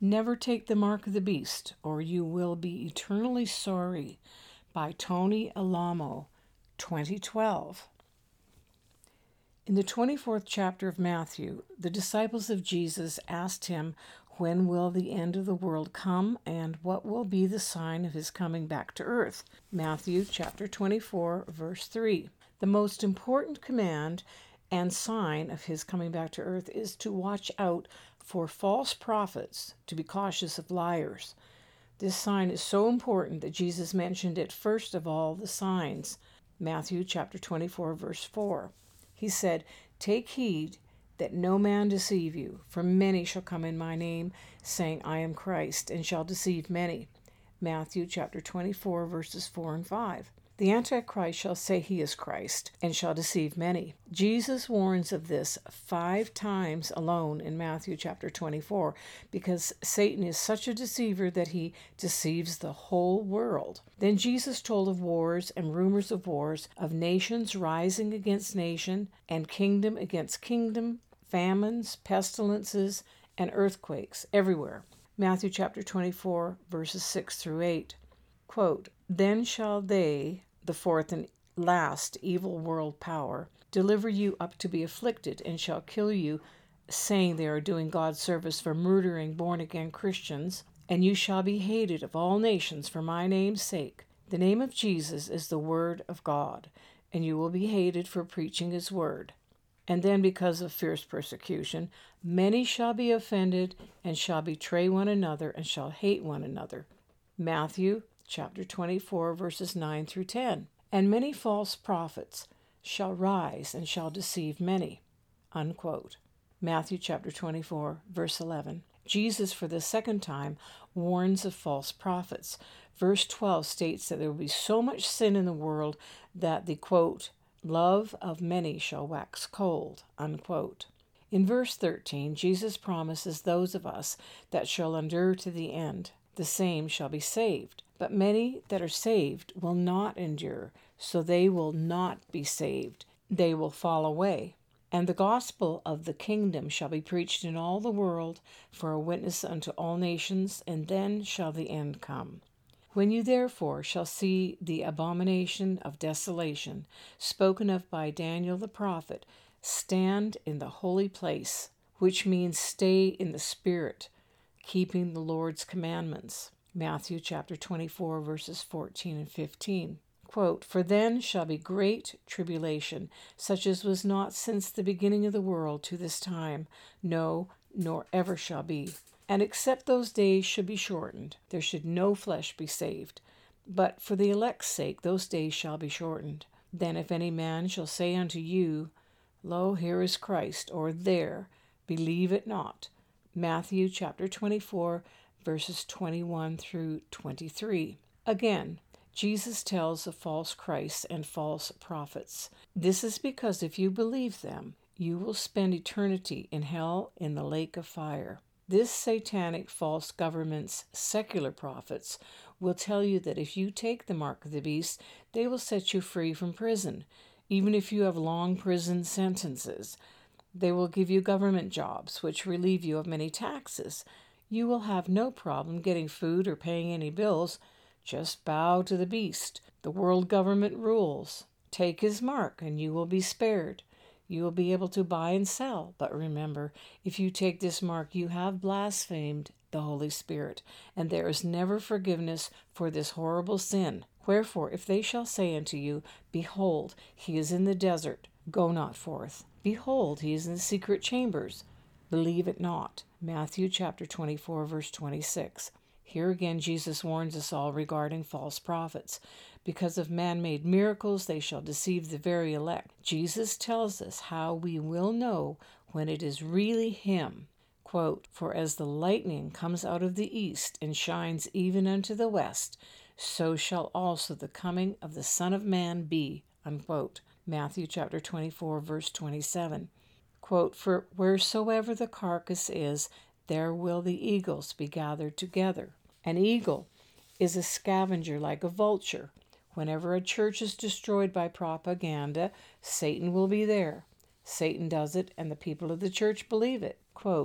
Never Take the Mark of the Beast, or You Will Be Eternally Sorry, by Tony Alamo, 2012. In the 24th chapter of Matthew, the disciples of Jesus asked him, "When will the end of the world come, and what will be the sign of his coming back to earth?" Matthew chapter 24, verse 3. The most important command and sign of his coming back to earth is to watch out for false prophets, to be cautious of liars. This sign is so important that Jesus mentioned it first of all the signs. Matthew chapter 24, verse 4. He said, "Take heed that no man deceive you, for many shall come in my name, saying, I am Christ, and shall deceive many." Matthew chapter 24, verses 4 and 5. The Antichrist shall say he is Christ, and shall deceive many. Jesus warns of this 5 times alone in Matthew chapter 24, because Satan is such a deceiver that he deceives the whole world. Then Jesus told of wars and rumors of wars, of nations rising against nation, and kingdom against kingdom, famines, pestilences, and earthquakes everywhere. Matthew chapter 24, verses 6 through 8. Quote, "Then shall they, the fourth and last evil world power, deliver you up to be afflicted, and shall kill you, saying they are doing God's service for murdering born-again Christians, and you shall be hated of all nations for my name's sake. The name of Jesus is the word of God, and you will be hated for preaching his word. And then because of fierce persecution, many shall be offended, and shall betray one another, and shall hate one another." Matthew chapter 24, verses 9 through 10. "And many false prophets shall rise and shall deceive many." Unquote. Matthew chapter 24, verse 11. Jesus, for the second time, warns of false prophets. Verse 12 states that there will be so much sin in the world that the, quote, "love of many shall wax cold." Unquote. In verse 13, Jesus promises those of us that shall endure to the end, the same shall be saved. But many that are saved will not endure, so they will not be saved. They will fall away. "And the gospel of the kingdom shall be preached in all the world for a witness unto all nations, and then shall the end come. When you therefore shall see the abomination of desolation, spoken of by Daniel the prophet, stand in the holy place," which means stay in the Spirit, keeping the Lord's commandments. Matthew chapter 24, verses 14 and 15. Quote, "For then shall be great tribulation, such as was not since the beginning of the world to this time, no, nor ever shall be. And except those days should be shortened, there should no flesh be saved. But for the elect's sake those days shall be shortened. Then if any man shall say unto you, Lo, here is Christ, or there, believe it not." Matthew chapter 24, verses 21 through 23. Again, Jesus tells of false Christs and false prophets. This is because if you believe them, you will spend eternity in hell in the lake of fire. This satanic false government's secular prophets will tell you that if you take the mark of the beast, they will set you free from prison, even if you have long prison sentences. They will give you government jobs, which relieve you of many taxes. You will have no problem getting food or paying any bills. Just bow to the beast. The world government rules. Take his mark, and you will be spared. You will be able to buy and sell. But remember, if you take this mark, you have blasphemed the Holy Spirit, and there is never forgiveness for this horrible sin. Wherefore, if they shall say unto you, Behold, he is in the desert, go not forth. Behold, he is in the secret chambers, believe it not. Matthew chapter 24, verse 26. Here again Jesus warns us all regarding false prophets. Because of man-made miracles, they shall deceive the very elect. Jesus tells us how we will know when it is really him. Quote, "For as the lightning comes out of the east and shines even unto the west, so shall also the coming of the Son of Man be." Unquote. Matthew chapter 24, verse 27. Quote, "For wheresoever the carcass is, there will the eagles be gathered together." An eagle is a scavenger like a vulture. Whenever a church is destroyed by propaganda, Satan will be there. Satan does it, and the people of the church believe it. Quote,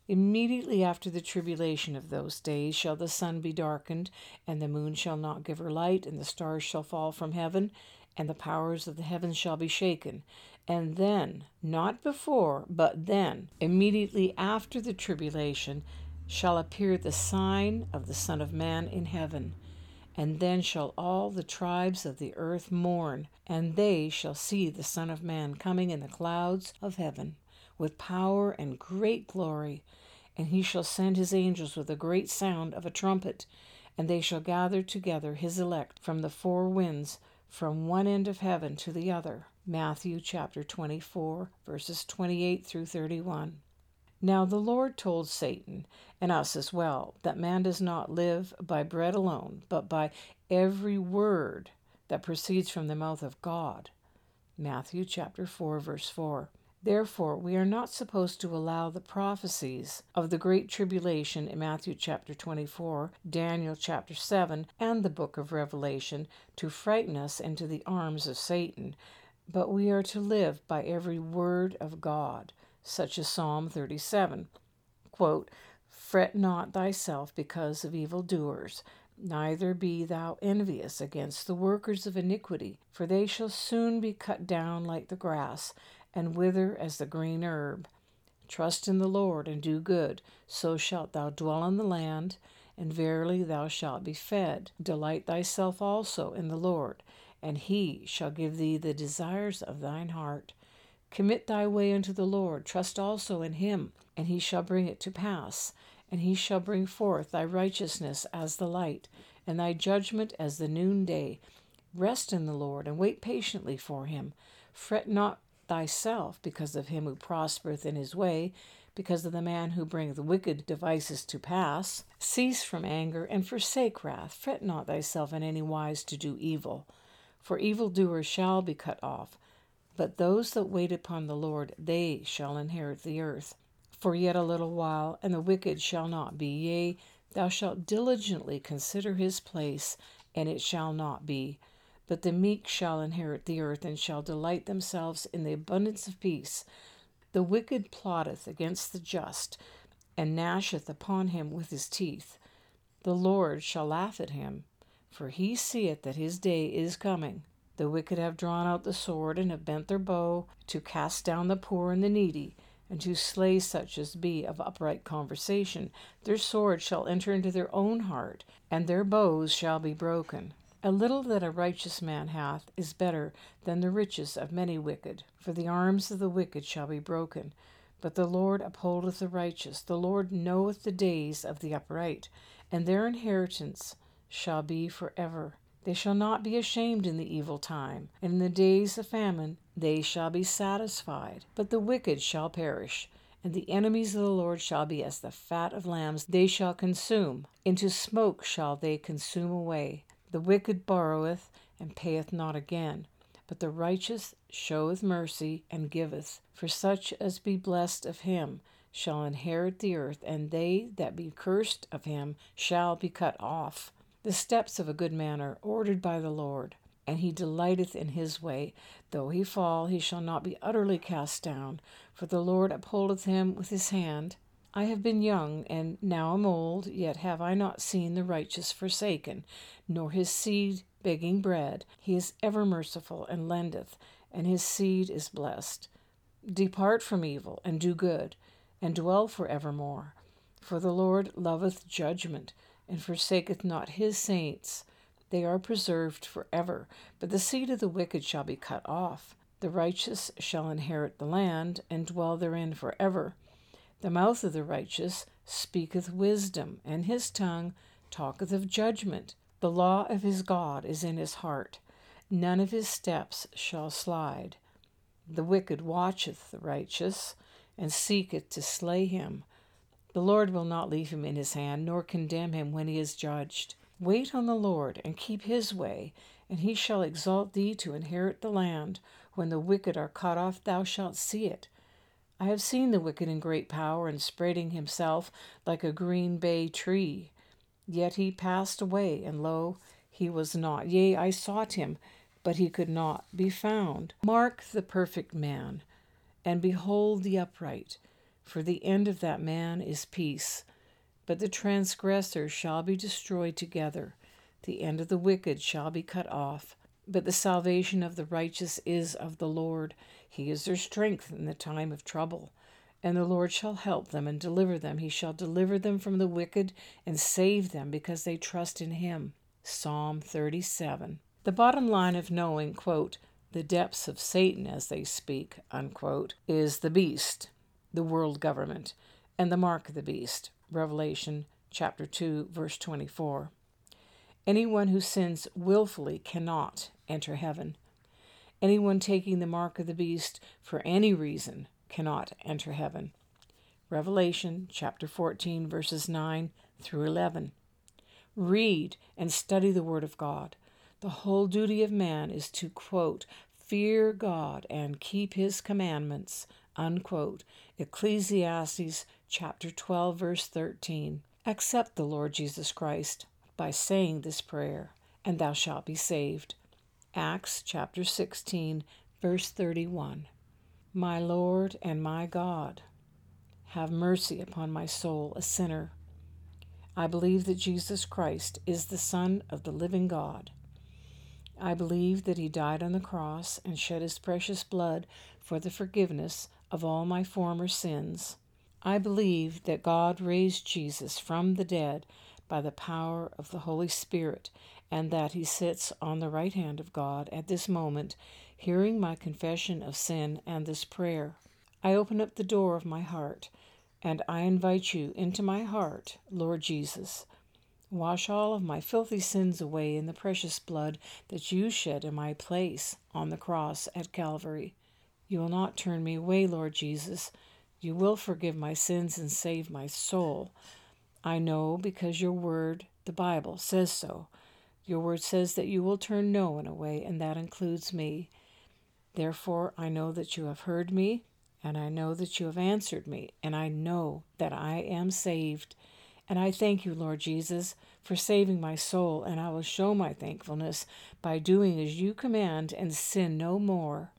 Immediately after the tribulation of those days shall the sun be darkened, and the moon shall not give her light, and the stars shall fall from heaven, and the powers of the heavens shall be shaken. And then, not before, but then, immediately after the tribulation, shall appear the sign of the Son of Man in heaven. And then shall all the tribes of the earth mourn, and they shall see the Son of Man coming in the clouds of heaven, with power and great glory. And he shall send his angels with a great sound of a trumpet, and they shall gather together his elect from the four winds, from one end of heaven to the other. Matthew chapter 24, verses 28 through 31. Now the Lord told Satan, and us as well, that man does not live by bread alone, but by every word that proceeds from the mouth of God. Matthew chapter 4, verse 4. Therefore, we are not supposed to allow the prophecies of the Great Tribulation in Matthew chapter 24, Daniel chapter 7, and the book of Revelation to frighten us into the arms of Satan, but we are to live by every word of God, such as Psalm 37. Quote, Fret not thyself because of evildoers, neither be thou envious against the workers of iniquity, for they shall soon be cut down like the grass, and wither as the green herb. Trust in the Lord, and do good, so shalt thou dwell in the land, and verily thou shalt be fed. Delight thyself also in the Lord, and he shall give thee the desires of thine heart. Commit thy way unto the Lord, trust also in him, and he shall bring it to pass. And he shall bring forth thy righteousness as the light, and thy judgment as the noonday. Rest in the Lord, and wait patiently for him. Fret not thyself because of him who prospereth in his way, because of the man who bringeth wicked devices to pass. Cease from anger, and forsake wrath. Fret not thyself in any wise to do evil, for evildoers shall be cut off. But those that wait upon the Lord, they shall inherit the earth. For yet a little while, and the wicked shall not be. Yea, thou shalt diligently consider his place, and it shall not be. But the meek shall inherit the earth, and shall delight themselves in the abundance of peace. The wicked plotteth against the just, and gnasheth upon him with his teeth. The Lord shall laugh at him, for he seeth that his day is coming. The wicked have drawn out the sword, and have bent their bow, to cast down the poor and the needy, and to slay such as be of upright conversation. Their sword shall enter into their own heart, and their bows shall be broken. A little that a righteous man hath is better than the riches of many wicked. For the arms of the wicked shall be broken, but the Lord upholdeth the righteous. The Lord knoweth the days of the upright, and their inheritance shall be forever. They shall not be ashamed in the evil time, and in the days of famine they shall be satisfied. But the wicked shall perish, and the enemies of the Lord shall be as the fat of lambs. They shall consume. Into smoke shall they consume away. The wicked borroweth, and payeth not again. But the righteous showeth mercy, and giveth. For such as be blessed of him shall inherit the earth, and they that be cursed of him shall be cut off. The steps of a good man are ordered by the Lord, and he delighteth in his way. Though he fall, he shall not be utterly cast down, for the Lord upholdeth him with his hand. I have been young, and now am old, yet have I not seen the righteous forsaken, nor his seed begging bread. He is ever merciful, and lendeth, and his seed is blessed. Depart from evil, and do good, and dwell for evermore. For the Lord loveth judgment, and forsaketh not his saints. They are preserved forever, but the seed of the wicked shall be cut off. The righteous shall inherit the land, and dwell therein forever. The mouth of the righteous speaketh wisdom, and his tongue talketh of judgment. The law of his God is in his heart. None of his steps shall slide. The wicked watcheth the righteous, and seeketh to slay him. The Lord will not leave him in his hand, nor condemn him when he is judged. Wait on the Lord, and keep his way, and he shall exalt thee to inherit the land. When the wicked are cut off, thou shalt see it. I have seen the wicked in great power, and spreading himself like a green bay tree. Yet he passed away, and lo, he was not. Yea, I sought him, but he could not be found. Mark the perfect man, and behold the upright. for the end of that man is peace. But the transgressors shall be destroyed together. The end of the wicked shall be cut off. But the salvation of the righteous is of the Lord. He is their strength in the time of trouble. And the Lord shall help them and deliver them. He shall deliver them from the wicked and save them because they trust in him. Psalm 37. The bottom line of knowing, quote, the depths of Satan as they speak, unquote, is the beast, the world government, and the mark of the beast. Revelation chapter 2, verse 24. Anyone who sins willfully cannot enter heaven. Anyone taking the mark of the beast for any reason cannot enter heaven. Revelation chapter 14, verses 9 through 11. Read and study the Word of God. The whole duty of man is to, quote, fear God and keep his commandments, unquote. Ecclesiastes chapter 12, verse 13. Accept the Lord Jesus Christ by saying this prayer, and thou shalt be saved. Acts chapter 16, verse 31. My Lord and my God, have mercy upon my soul, a sinner. I believe that Jesus Christ is the Son of the living God. I believe that he died on the cross and shed his precious blood for the forgiveness of all my former sins. I believe that God raised Jesus from the dead by the power of the Holy Spirit, and that he sits on the right hand of God at this moment, hearing my confession of sin and this prayer. I open up the door of my heart, and I invite you into my heart, Lord Jesus. Wash all of my filthy sins away in the precious blood that you shed in my place on the cross at Calvary. You will not turn me away, Lord Jesus. You will forgive my sins and save my soul. I know because your word, the Bible, says so. Your word says that you will turn no one away, and that includes me. Therefore, I know that you have heard me, and I know that you have answered me, and I know that I am saved. And I thank you, Lord Jesus, for saving my soul, and I will show my thankfulness by doing as you command and sin no more.